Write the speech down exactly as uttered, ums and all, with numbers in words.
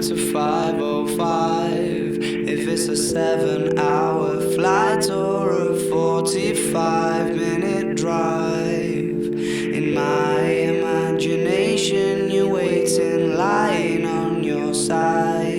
to five oh five. If it's a seven hour flight or a forty-five minute drive, in my imagination you're waiting, lying on your side.